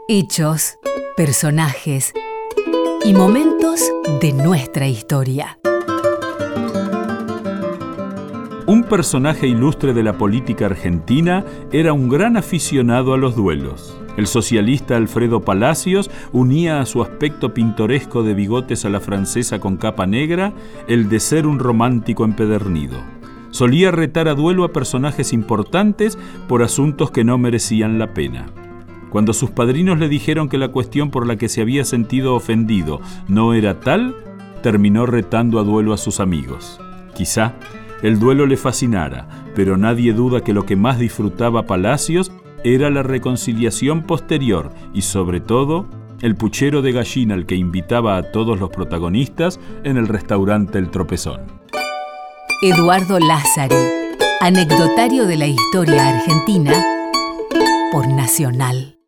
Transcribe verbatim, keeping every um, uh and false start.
Hechos, personajes y momentos de nuestra historia. Un personaje ilustre de la política argentina era un gran aficionado a los duelos. El socialista Alfredo Palacios unía a su aspecto pintoresco de bigotes a la francesa con capa negra el de ser un romántico empedernido. Solía retar a duelo a personajes importantes por asuntos que no merecían la pena. Cuando sus padrinos le dijeron que la cuestión por la que se había sentido ofendido no era tal, terminó retando a duelo a sus amigos. Quizá el duelo le fascinara, pero nadie duda que lo que más disfrutaba Palacios era la reconciliación posterior y, sobre todo, el puchero de gallina al que invitaba a todos los protagonistas en el restaurante El Tropezón. Eduardo Lázari, anecdotario de la historia argentina por Nacional.